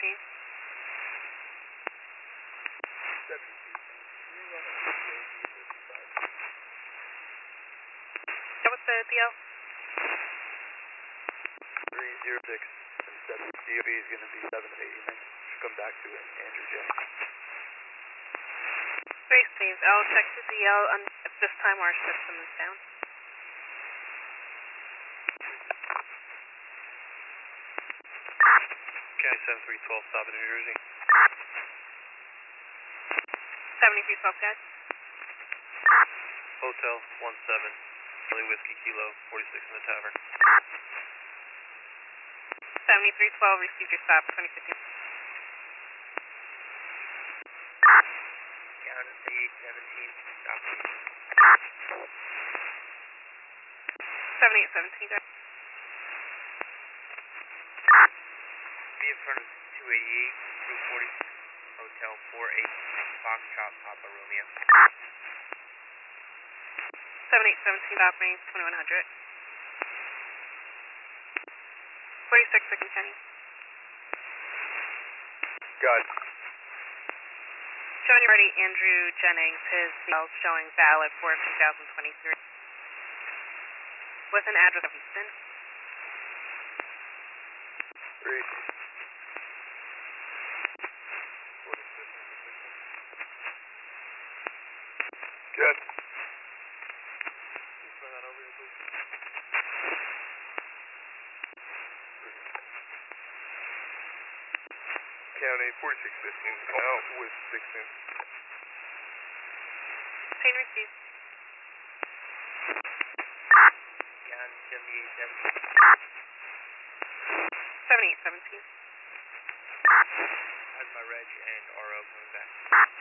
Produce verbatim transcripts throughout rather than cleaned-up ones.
seventeen. Yeah, what's the D L? three zero six and seven. D O B is going to be seven eighty. Should come back to it. Andrew Jennings. Space teams, I'll check the D L on, at this time our system is down. County seven three twelve, stop in New Jersey. seventy-three twelve, guys. Hotel one seven, Charlie Whiskey Kilo, forty-six in the tavern. seventy-three twelve, received your stop, twenty fifteen. County seventeen, stop. seventy-eight seventeen, guys. Be in front of two eighty-eight, two forty, Hotel four eight, Foxtrot, Papa Romeo. seventy-eight seventeen, stop me, twenty-one hundred. forty-six, Second County. Got it. Showing you ready, Andrew Jennings, his D L showing valid for two thousand twenty-three. With an address of Houston. Three. Good. Turn that over here, please. County forty-six fifteen, out with sixteen. Chain received. County seventy-eight seventeen. seventy-eight seventeen. How's my reg and R O coming back?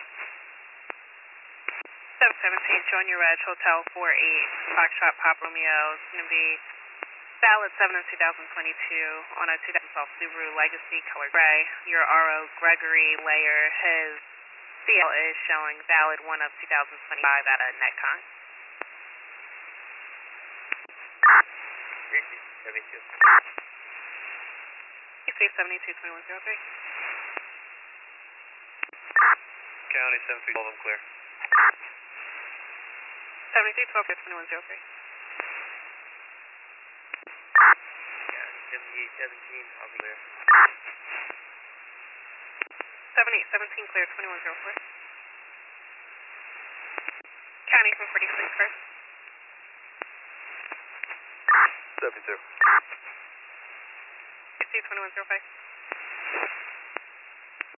seven seventeen, showing your reg, Hotel four eight, Foxtrot, Pop Romeo. It's going to be valid seven of two thousand twenty-two on a two thousand twelve Subaru Legacy color gray. Your R O, Gregory Layer, his D L is showing valid one of two thousand twenty-five at a Netcon. seventy-two. seventy-two twenty-one oh three. County seven three twelve, I'm clear. seventy-three twelve twenty-one oh three. County seventy-eight seventeen, I'll be there. seventy-eight seventeen clear, twenty-one oh four. County from forty-six first. seventy-two. twenty-one oh five.